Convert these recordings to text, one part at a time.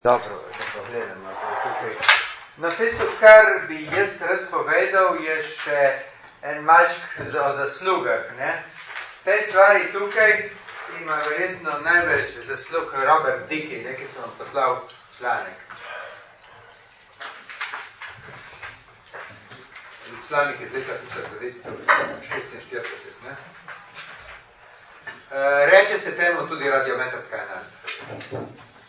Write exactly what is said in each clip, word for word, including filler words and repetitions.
Dobro, da pogledamo tukaj. Na tisto, kar bi jaz rad povedal, je še en malček o zaslugah. Ne? Te stvari tukaj ima verjetno največ zaslug Robert Dickey, ki sem vam poslal članek. Članek iz leta tisoč devetsto šestinštirideset. Ne? Reče se temu tudi radiometrska analiza.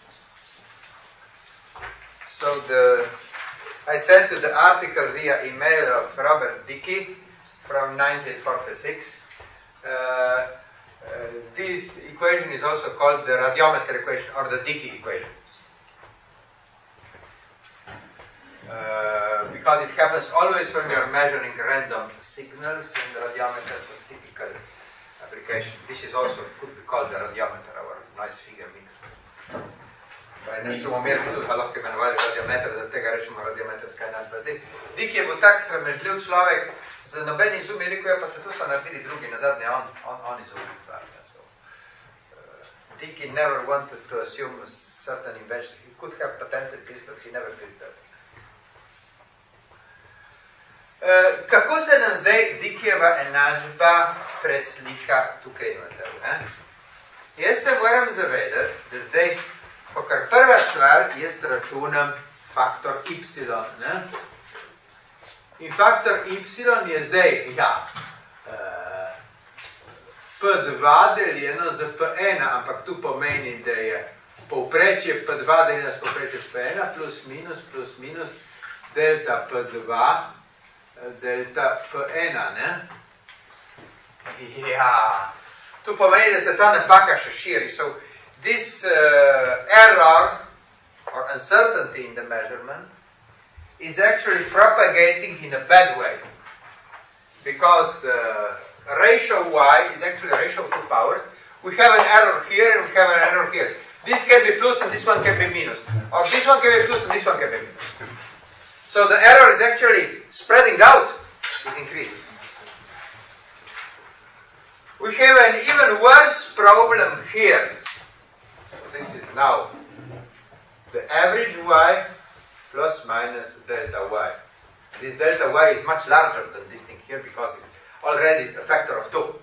So the, I sent you the article via email of Robert Dickey from nineteen forty-six. Uh, uh, this equation is also called the radiometer equation or the Dickey equation. Uh, because it happens always when we are measuring random signals, and the radiometer is a typical application. This is also could be called the radiometer, our nice figure meter. Ne bomo merili tudi, pa lahko imenovali radiometer, zato tega rečemo radiometrska enačba. Dick je bil tak sramežljiv človek, za noben izum je rekel, ja, pa se tu so naredili drugi, nazadnje on, on, on izumil stvar. So, uh, Dick never wanted to assume a certain invention. He could have patented this, but he never did that. Uh, kako se nam zdaj Dickijeva enačba preslika tukaj noter? Eh? Jaz se moram zavedati, da zdaj Pokar prva stvar, jaz računam faktor y, ne? In faktor y je zdaj, ja, uh, P dva deljeno z P ena, ampak tu pomeni, da je povprečje P dva deljeno z povprečje P ena plus minus plus minus delta P dva delta P ena, ne? Ja, tu pomeni, da se ta napaka še širi. So, This uh, error or uncertainty in the measurement is actually propagating in a bad way, because the ratio y is actually a ratio of two powers. We have an error here and we have an error here. This can be plus and this one can be minus. Or this one can be plus and this one can be minus. So the error is actually spreading out, is increasing. We have an even worse problem here. This is now the average y plus minus delta y. This delta y is much larger than this thing here because it's already a factor of two.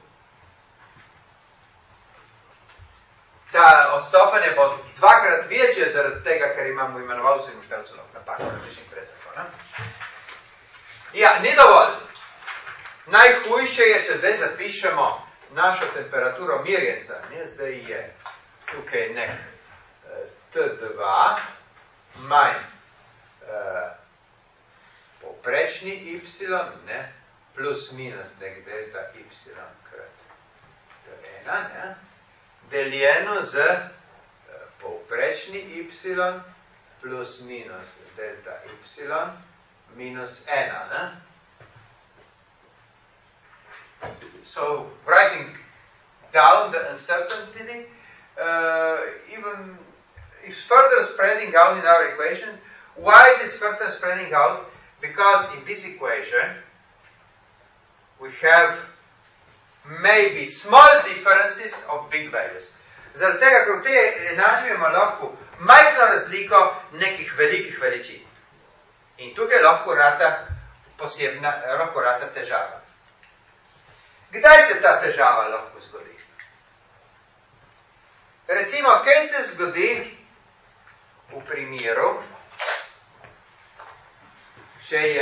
Ta odstopanje bo dvakrat večje zaradi tega, ker imamo imenovalce in števcev napako različnih predsekov. Ja, ni dovolj. Najhujše je, če zdaj zapišemo našo temperaturo mirjenca. Ne? Zdaj je tukaj nek T dva manj uh, povprečni y, ne, plus minus nek delta y krat T ena, ne, deljeno z uh, povprečni y plus minus delta y minus ena. Ne. So, writing down the uncertainty, Uh, even it's further spreading out in our equation. Why it is further spreading out? Because in this equation we have maybe small differences of big values. Zaradi tega, ker v tej enačbi imamo lahko majhno razliko nekih velikih veličin. In tukaj lahko rata posebna, lahko rata težava. Kdaj se ta težava lahko zgodi? Recimo, kaj se zgodi v primeru, če je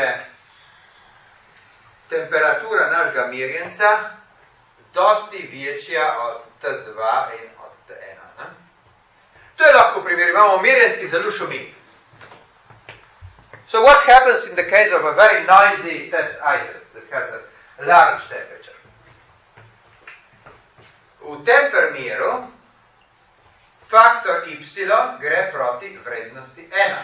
temperatura našega mirjenca dosti večja od T dva in od T ena. Ne? To je lahko primer, imamo mirjenc, ki zelo šumi. So what happens in the case of a very noisy test item that has a large temperature? V tem primeru faktor y gre proti vrednosti ena.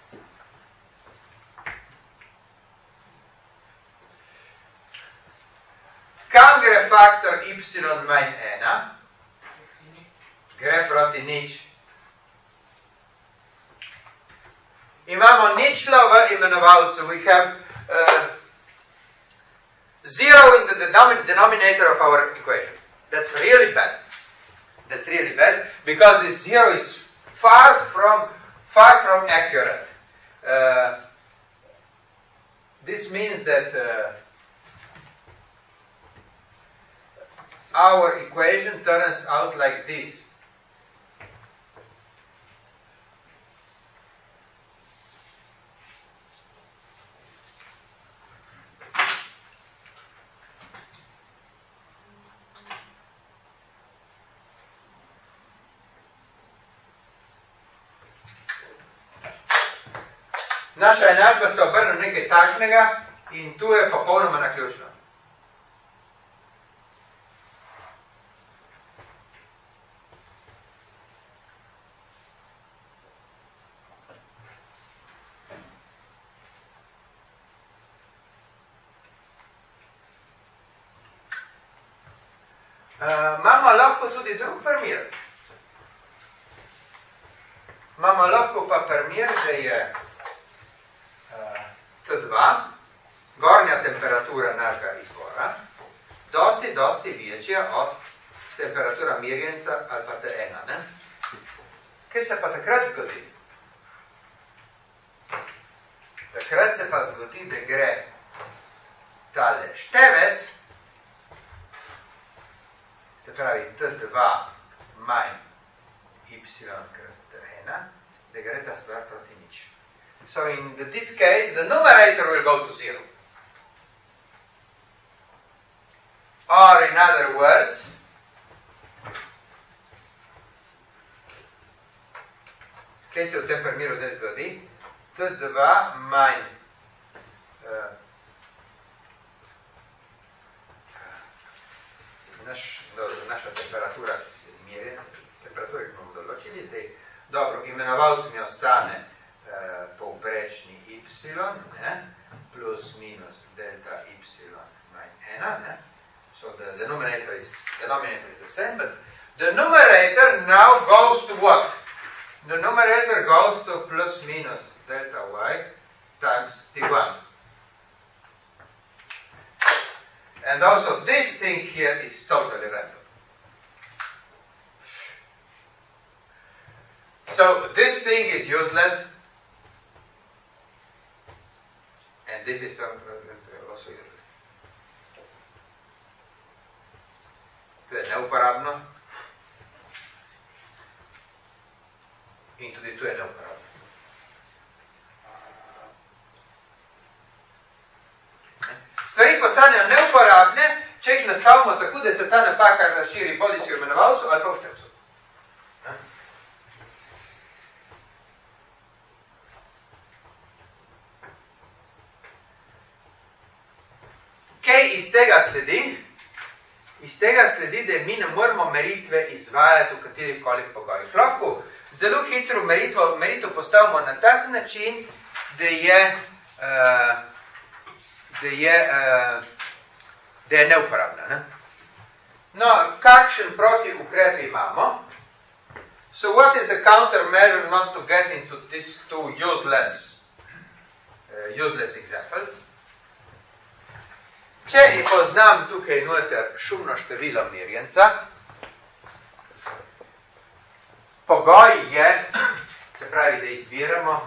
Kam gre faktor y manj ena? Gre proti nič. Imamo ničlo v imenovalcu. We have uh, zero in the denominator of our equation. That's really bad. That's really bad, because this zero is far from far from accurate. Uh, this means that uh, our equation turns out like this. Naša enačba se obrne nekaj takšnega in tu je popolnoma naključno. Uh, imamo lahko tudi drug primer. Imamo lahko pa primer, da je T dva, gornja temperatura našega izvora, dosti, dosti večja od temperatura merjenca ali pa T ena. Ne? Kaj se pa takrat zgodi? Takrat se pa zgodi, da gre tale števec, se pravi T dva manj y krat T ena, da gre ta stvar proti nič. So in this case, the numerator will go to zero. Or in other words, kaj se v tem primeru zdaj zgodi? T dva manj uh, naš, do, naša temperatura, merjena, temperatura, ki bomo določili, zdaj, dobro, imenovalc mi ostane Uh, povprečni y, ne, plus minus delta y manj ena, ne. So the denominator is, denominator is the same, but the numerator now goes to what? The numerator goes to plus minus delta y times T one. And also this thing here is totally random. So this thing is useless. And this is also useless. To je neuporabno. In tudi to je neuporabno. Stvari postanejo neuporabne, če jih nastavimo tako, da se ta napaka razširi bodisi v imenovalcu ali pa v števcu. Kaj iz tega sledi? Iz tega sledi, da mi ne moramo meritve izvajati v katerih kolik pogojih. Lahko zelo hitro meritvo, meritev postavimo na tak način, da je, uh, da je, uh, da je neuporabna. Ne? No, kakšen proti ukrep imamo? So what is the countermeasure not to get into these two useless, uh, useless examples? Če poznam tukaj noter šumno število merjenca, pogoj je, se pravi, da izbiramo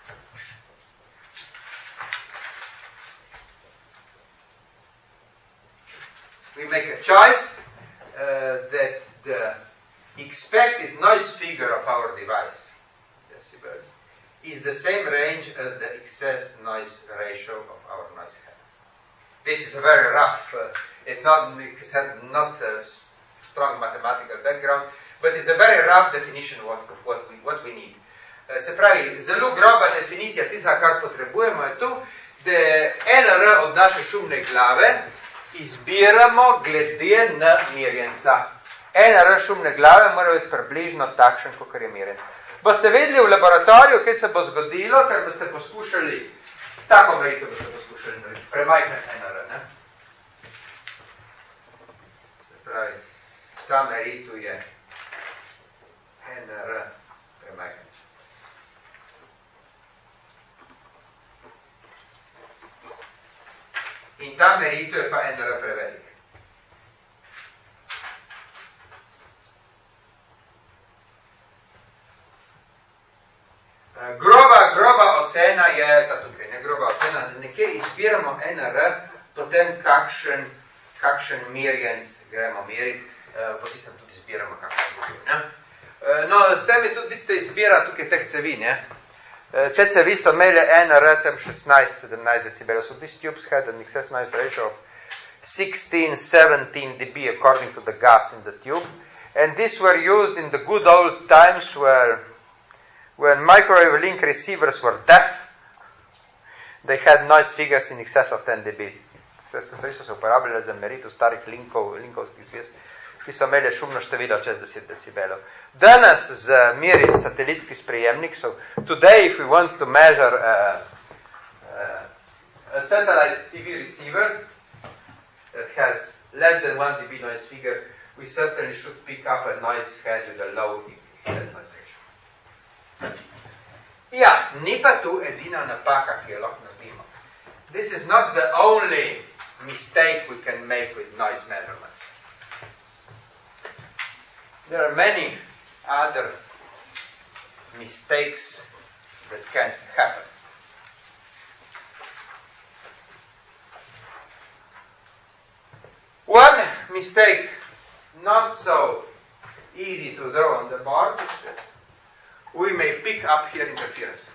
we make a choice uh, that the expected noise figure of our device decibels is the same range as the excess noise ratio of our noise head. This is a very rough, uh, it's not, it's not a strong mathematical background, but it's a very rough definition of what, what, we, what we need. Uh, se pravi, zelo groba definicija tistega, kar potrebujemo, je to, da N R od naše šumne glave izbiramo glede na merjenca. N R šumne glave mora biti približno takšen, kot je merjen. Boste vedeli v laboratoriju, kaj se bo zgodilo, ker boste poskušali, tako meritev boste poskušali narediti, premajhne N R, ne? Se pravi, ta meritev je N R premajhne. In ta meritev je pa N R prevelik. Uh, ocena je ta tukaj, ne groba ocena, da nekje izbiramo N R, potem kakšen, kakšen merjenc gremo meriti, po tistem tudi izbiramo kakšen merjenc. No, s tem je tudi, vidite, izbira tukaj teh cevi, ne? Te cevi so imeli N R tem šestnajst sedemnajst decibelov, so these tubes had an excess noise ratio of sixteen seventeen decibels according to the gas in the tube, and these were used in the good old times where when microwave link receivers were deaf, they had noise figures in excess of ten decibels. Stvari so se uporabljale za meritev starih linkov, linkovskih zvez, ki so imeli šumno število čez deset decibelov. Danes z meri satelitski sprejemnik, so today if we want to measure a, a, a satellite T V receiver that has less than one decibel noise figure, we certainly should pick up a noise head with a low noise ratio. Ja, ni pa tu edina napaka, ki jo lahko naredimo. This is not the only mistake we can make with noise measurements. There are many other mistakes that can happen. One mistake, not so easy to draw on the board, is that we may pick up here interference.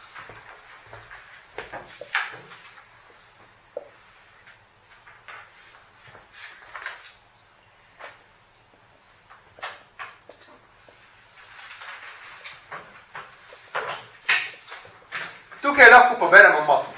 Tukaj lahko poberemo motnje.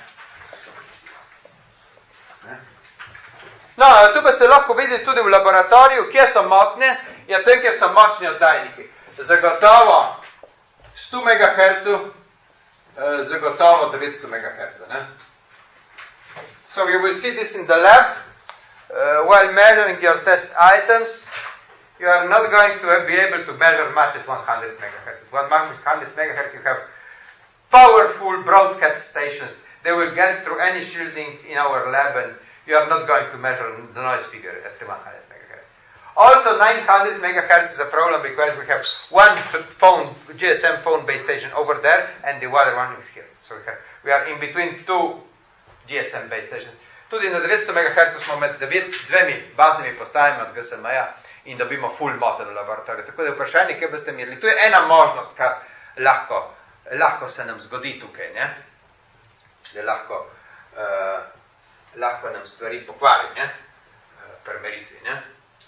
No, tu pa ste lahko videli tudi v laboratoriju, kje so motnje, ja tem, kjer so močni oddajniki. Zagotovo sto megahertzov, zagotovo devetsto megahertzov. Ne? So you will see this in the lab, uh, while measuring your test items, you are not going to be able to measure much at one hundred megahertz. one hundred megahertz you have powerful broadcast stations. They will get through any shielding in our lab, and you are not going to measure the noise figure at one hundred megahertz. Also, nine hundred megahertz is a problem because we have one phone, G S M phone base station over there, and the other one is here. So we, have, we are in between two G S M base stations. Tudi na devetsto megahertz smo med dvemi baznimi postajami od G S M-ja in dobimo full moten v laboratoriju. Tako da vprašanje, kje boste merili. To je ena možnost, kar lahko lahko se nam zgodi tukaj, ne? Da lahko, uh, lahko nam stvari pokvari, ne? Uh, pri meritvi, ne?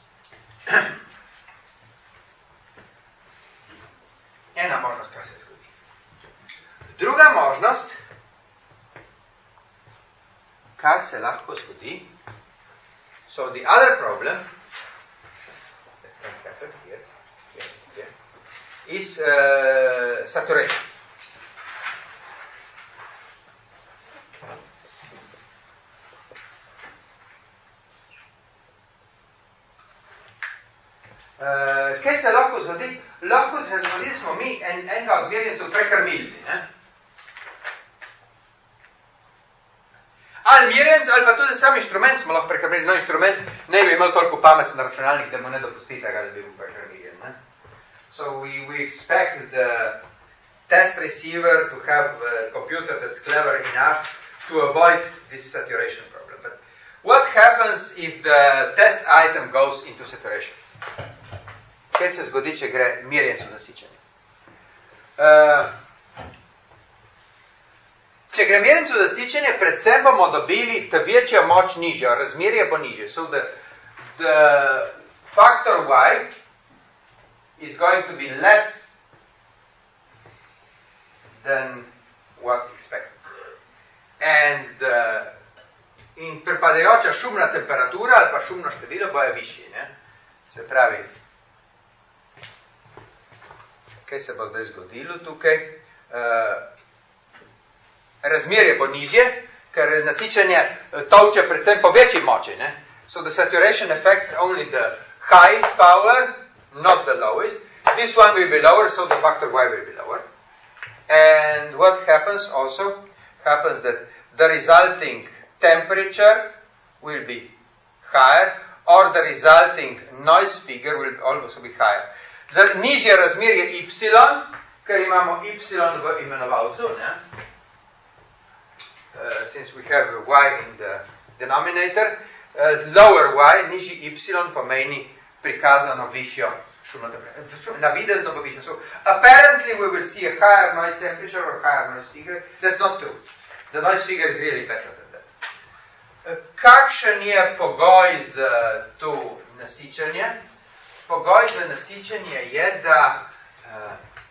Ena možnost, kar se zgodi. Druga možnost, kar se lahko zgodi, so the other problem, that can happen here, here, here, is uh, saturation. Uh, kaj se lahko zgodi? Lahko se zgodi, smo mi en, enega od merjencev prekrmili. Ne? Ali merjenc, ali pa tudi sam inštrument smo lahko prekrmili. No, inštrument ne bi imel toliko pameten računalnik, da mu ne dopusti tega, da bi bil prekrmili. Ne? So we, we expect the test receiver to have a computer that's clever enough to avoid this saturation problem. But what happens if the test item goes into saturation? Kaj se zgodi, če gre merjenc v zasičenje? Uh, če gre merjenc v zasičenje, predvsem bomo dobili ta večja moč nižja, razmerje bo nižje. So the, the factor Y is going to be less than what expected. And uh, in pripadajoča šumna temperatura ali pa šumno število bojo višji. Ne? Se pravi, kaj se bo zdaj zgodilo tukaj? Uh, razmerje bo nižje, ker nasičenje tolče predvsem po večji moči. Ne? So the saturation affects only the highest power, not the lowest. This one will be lower, so the factor Y will be lower. And what happens also? Happens that the resulting temperature will be higher, or the resulting noise figure will also be higher. Za nižje razmerje Y, ker imamo Y v imenovalcu, ne? uh, since we have a y in the denominator, uh, lower y, nižji y pomeni prikazano višjo šumno temperature. Navidezno bo višjo. So apparently we will see a higher noise temperature or higher noise figure. That's not true. The noise figure is really better than that. Uh, kakšen je pogoj za to nasičenje? Pogoj za nasičenje je, da uh,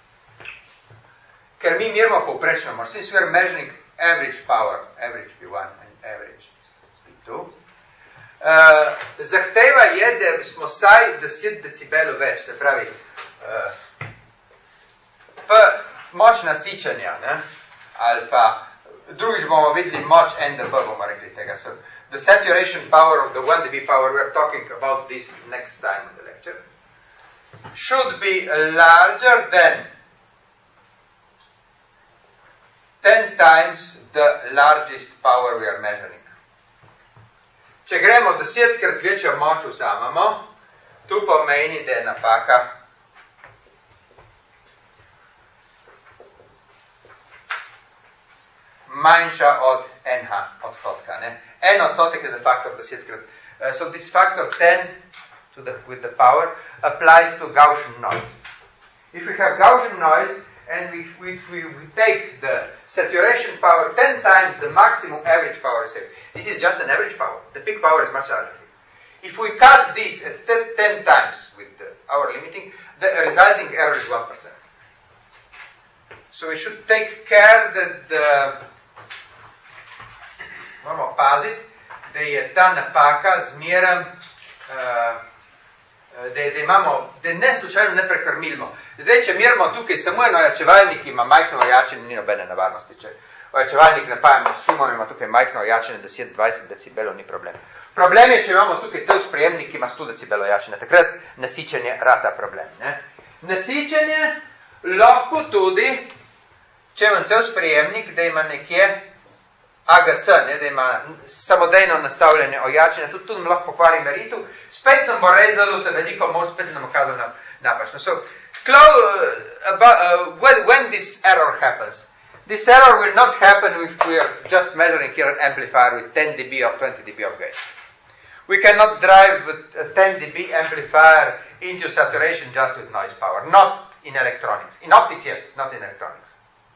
ker mi merimo povprečno moč, since we are measuring average power, average B one and average B two, uh, zahteva je, da smo vsaj deset decibelov več, se pravi, uh, v moč nasičenja, ne, ali pa drugič bomo videli moč N D B, bomo rekli tega. So, the saturation power of the one D B power, we are talking about this next time in the lecture, should be larger than ten times the largest power we are measuring. Če gremo desetkrat večjo moč vzamemo, tu pomeni, da je napaka manjša od N H odstotka. Ne? En odstotek je za faktor desetkrat. Uh, so this factor ten to the, with the power applies to Gaussian noise. If we have Gaussian noise, and we, we, we, we take the saturation power ten times the maximum average power received. This is just an average power. The peak power is much larger. If we cut this at ten times with the, our limiting, the resulting error is one percent. So we should take care that the, moramo paziti, da je ta napaka zmeraj, uh, Da, da imamo, da ne slučajno ne prekrmilimo. Zdaj, če merimo tukaj samo eno ojačevalnik, ima majhno ojačenje, ni nobene nevarnosti. Če ojačevalnik napajamo s šumom, ima tukaj majhno ojačenje, deset do dvajset decibelov, ni problem. Problem je, če imamo tukaj cel sprejemnik, ki ima sto decibelov ojačenja. Takrat nasičenje rata problem. Ne? Nasičenje lahko tudi, če imam cel sprejemnik, da ima nekje A G C, ne, da ima samodejno nastavljanje ojačenja, tudi tu nam lahko pokvari meritev, spet nam bo rezalo, da veliko moč, spet nam bo kazalo napačno. So, close, uh, about, uh, when, when this error happens, this error will not happen if we are just measuring here an amplifier with ten decibels or twenty decibels of gain. We cannot drive with a ten decibel amplifier into saturation just with noise power, not in electronics. In optics, yes, not in electronics.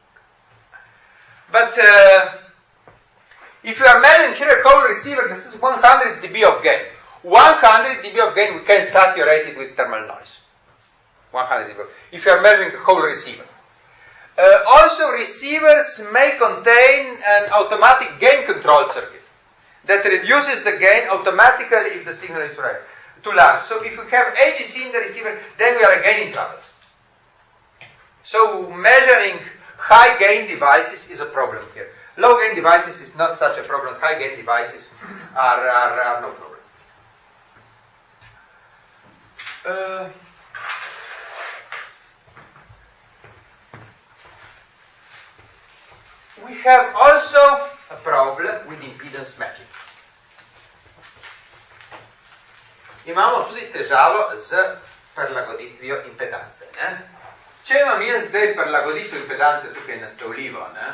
But, uh, if you are measuring here a cold receiver, this is one hundred decibels of gain. one hundred decibels of gain, we can saturate it with thermal noise. one hundred decibels. If you are measuring a cold receiver. Uh, also, receivers may contain an automatic gain control circuit that reduces the gain automatically if the signal is right, too large. So if we have A G C in the receiver, then we are again in trouble. So measuring high gain devices is a problem here. Low gain devices is not such a problem. High gain devices are, are, are no problem. Uh, we have also a problem with impedance matching. Imamo tudi težavo z prilagoditvijo impedance. Ne? Če imam jaz zdaj prilagoditev impedance tukaj nastavljivo, ne?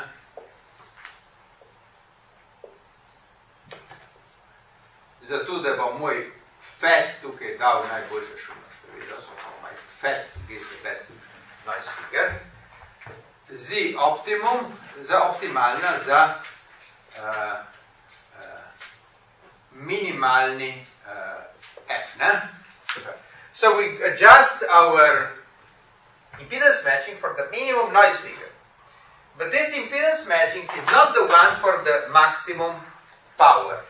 Zato, da bo moj fat tukaj dal najboljše šumno število, so my fat gives the best noise figure, z optimum, za optimalna, za uh, uh, minimalni uh, F, ne? So we adjust our impedance matching for the minimum noise figure. But this impedance matching is not the one for the maximum power.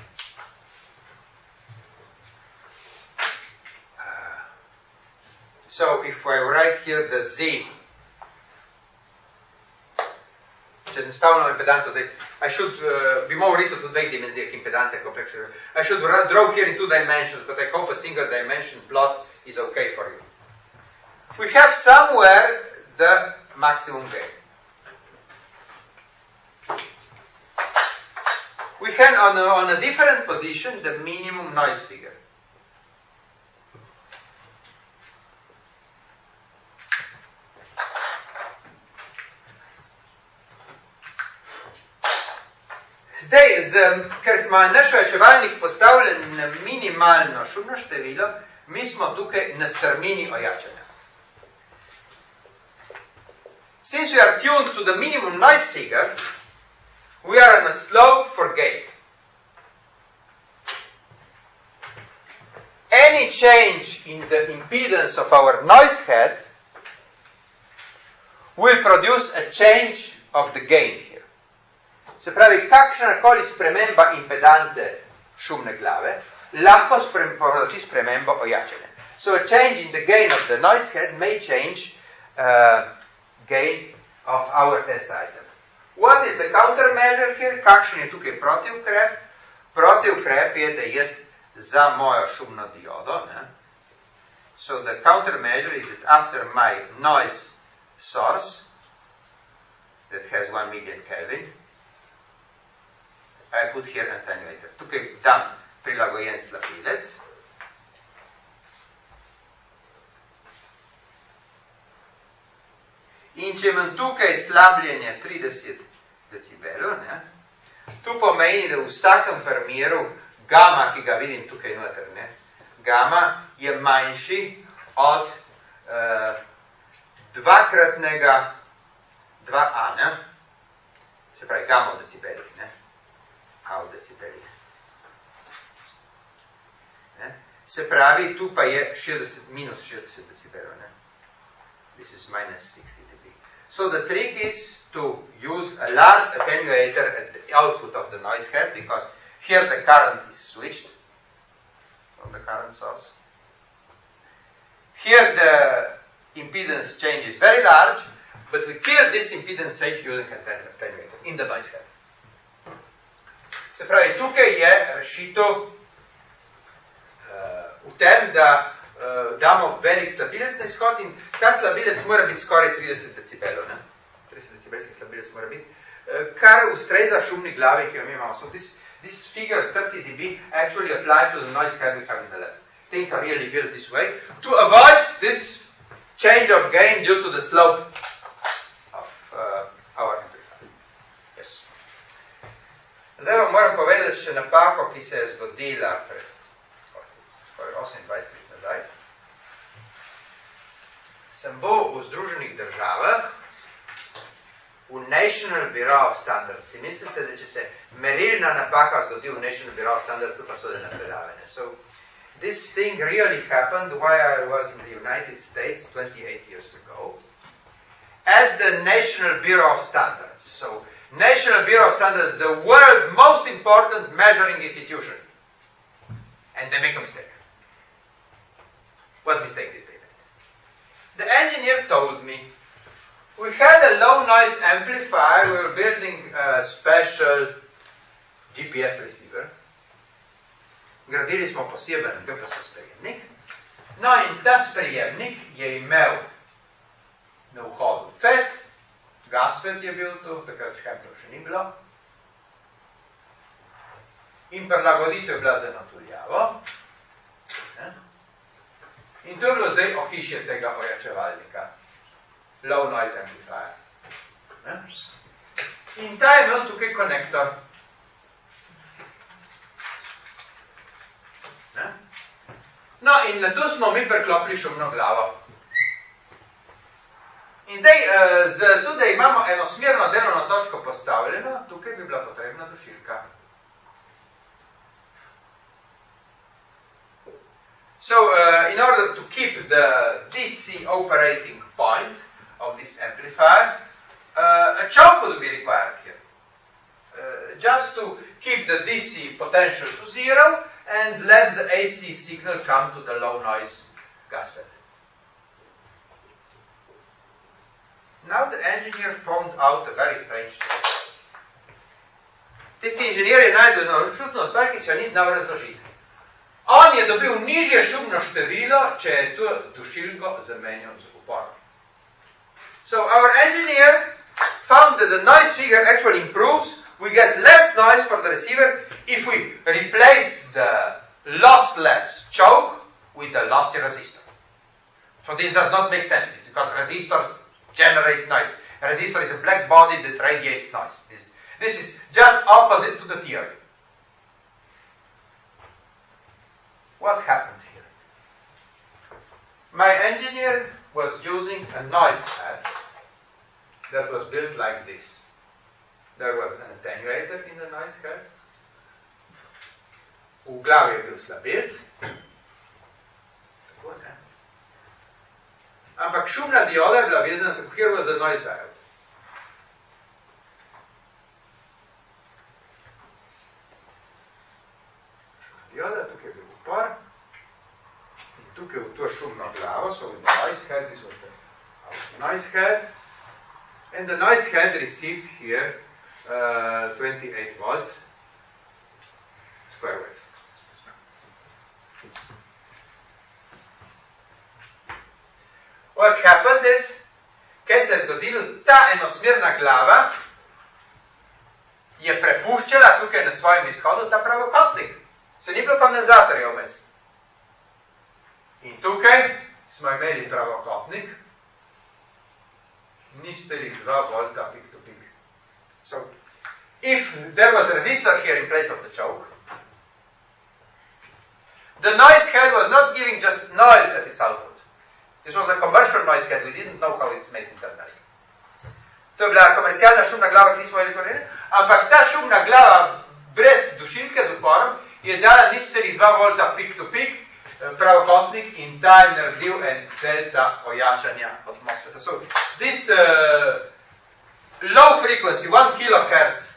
So if I write here the Z, če nastavljamo impedanco, I should uh, be more recent to dveh dimenzijah impedancija kompleksa. I should draw here in two dimensions, but I hope a single dimension plot is okay for you. We have somewhere the maximum gain. We have on a, on a different position the minimum noise figure. Zdaj, z, ker ima naš ojačevalnik postavljen na minimalno šumno število, mi smo tukaj na strmini ojačanja. Since we are tuned to the minimum noise figure, we are on a slope for gain. Any change in the impedance of our noise head will produce a change of the gain here. Se pravi, kakšnakoli sprememba impedance šumne glave lahko povzroči spremembo ojačanja. So a change in the gain of the noise head may change uh, gain of our test item. What is the countermeasure here? Kakšen je tukaj protiukrep? Protiukrep je, da jaz za mojo šumno diodo, ne? So the countermeasure is that after my noise source that has one million Kelvin, I put here attenuator. Tukaj dam prilagojen slabilec. In če imam tukaj slabljenje trideset decibelov, ne, to pomeni, da v vsakem primeru gama, ki ga vidim tukaj noter, ne, gama je manjši od uh, dvakratnega dva A, ne, se pravi gama v decibelih, ne, A v decibelih. Ne. Se pravi, tu pa je šestdeset, minus šestdeset decibelov, ne. This is minus sixty dB. So the trick is to use a large attenuator at the output of the noise head, because here the current is switched from the current source. Here the impedance change is very large, but we kill this impedance change using an attenuator in the noise head. Se pravi, tukaj je rešitev uh, v tem, da uh, damo velik slabilec na izhod in ta slabilec mora biti skoraj trideset decibelov, ne? trideset decibelski slabilec mora biti, uh, kar ustreza šumni glavi, ki jo mi imamo. So this, this figure thirty dB actually applies to the noise head we have in the left. Things are really built this way to avoid this change of gain due to the slope of uh, our amplifier. Yes. Zdaj vam moram povedati še napako, ki se je zgodila pred skoraj osemindvajset let nazaj. Sem bil v Združenih državah v National Bureau of Standards. Si mislite, da če se merilna napaka zgodi v National Bureau of Standards, to pa so na predavanje. So, this thing really happened while I was in the United States twenty-eight years ago at the National Bureau of Standards. So, National Bureau of Standards is the world's most important measuring institution. And they make a mistake. What mistake did they make? The engineer told me, we had a low noise amplifier, we were building a special G P S receiver. Gradili smo poseben G P S sprejemnik. No in ta sprejemnik je imel na vhodu F E T, GasFET je bil tu, takrat Hempel še ni bilo. In prilagoditev je bila za eno tuljavo. In to je bilo zdaj ohišje tega ojačevalnika. Low noise amplifier. In ta je imel tukaj konektor. No in na to smo mi preklopili šumno glavo. In zdaj, zato, da imamo enosmerno delovno točko postavljeno, tukaj bi bila potrebna dušilka. So, uh, in order to keep the D C operating point of this amplifier, uh, a choke would be required here. Uh, just to keep the D C potential to zero and let the A C signal come to the low noise GasFET. Now the engineer found out a very strange thing. Tisti inženir je najdel eno čudno stvar, ki se jo ni znal razložiti. On je dobil nižje šumno število, če je to dušilko zamenjal z uporom. So our engineer found that the noise figure actually improves. We get less noise for the receiver if we replace the lossless choke with a lossy resistor. So this does not make sense because resistors generate noise. A resistor is a black body that radiates noise. This, This is just opposite to the theory. What happened here? My engineer was using a noise pad that was built like this. There was an attenuator in the noise pad. V glavi je bil slabilc. Tako, ne? Ampak šumna dioda je bila vezana, tako here was the noise diode. Dioda, tukaj je bil upor. In tukaj v to šumno glavo, so v noise head, this was the noise head. And the noise head received here uh, twenty-eight volts square wave. What happened is, kaj se je zgodilo, ta enosmerna glava je prepuščala tukaj na svojem izhodu ta pravokotnik. Se ni bilo kondenzatorja vmes. In tukaj smo imeli pravokotnik, nič celih dva volta peak to peak. So, if there was a resistor here in place of the choke, the noise head was not giving just noise at its output. This was a commercial noise head. We didn't know how it's made internally. To je bila komercialna šumna glava, ki nismo veliko, ampak ta šumna glava brez dušilke z uporom je dala nič celih dva volta peak to peak, pravokotnik, in ta je naredil en delta ojačanja od MOSFETA. So this uh, low frequency, one kilohertz,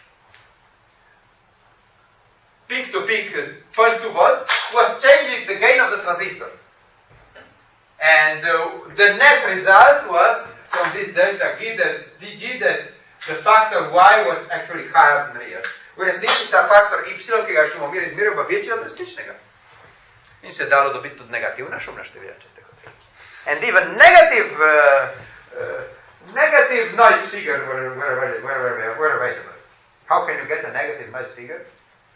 peak to peak, zero point two volts, was changing the gain of the transistor. And uh, the net result was, from this delta G, that D G, that the factor Y was actually higher than here. V resnici ta faktor Y, ki ga šumo mir izmeril, pa večji od resničnega. In se je dalo dobiti tudi negativna šumna števila, če ste hoteli. And even negative, uh, uh, negative noise figure were, were, were, were, were available. How can you get a negative noise figure?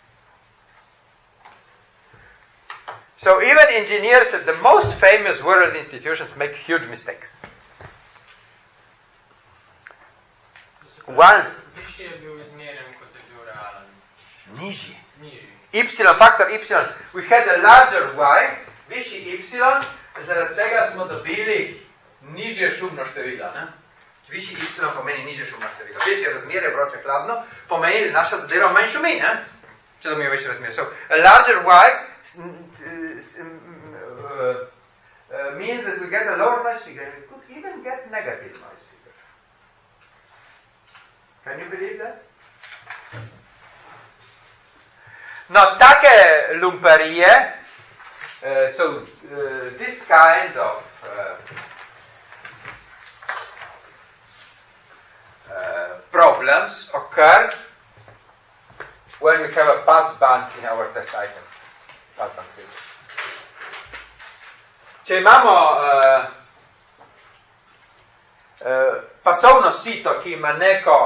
So even engineers at the most famous world institutions make huge mistakes. One. Višji je bil izmerjen, kot je bil realen. Nižji. Nižji. Y, faktor Y. We had a larger Y, višji Y, zaradi tega smo dobili nižje šumno število. Ne? Višji Y pomeni nižje šumno število. Večje razmerje, vroče hladno, pomeni, da naša zadeva manj šumi, ne? Če dobijo več razmerje. So, a larger Y uh, uh, means that we get a lower noise figure. We could even get negative noise figure. Can you believe that? No, take lumperije, uh, so uh, this kind of uh, uh, problems occur when we have a pass band in our test item. Pass band filter. Če imamo uh, uh, pasovno sito, ki ima neko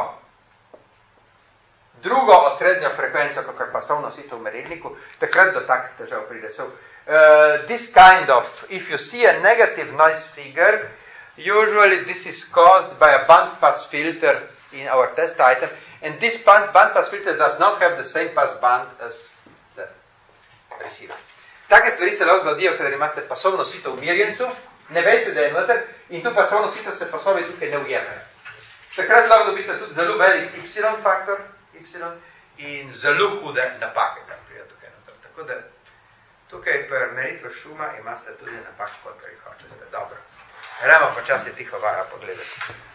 drugo osrednjo frekvenco, kakor pasovno sito v merilniku, takrat do takih težav pride. So, uh, this kind of, if you see a negative noise figure, usually this is caused by a bandpass filter in our test item, and this band, bandpass filter does not have the same pass band as the receiver. Take stvari se lahko zgodijo, kadar imate pasovno sito v merjencu, ne veste, da je noter, in tu pasovno sito se pasovi tukaj ne ujemajo. Takrat lahko dobite tudi zelo velik Y faktor, Y, in zelo hude napake, tam pride tukaj noter. Tako da tukaj pri meritvi šuma imate tudi napak, koliko jih hočete. Dobro. Gremo počasi tiho vara pogledati.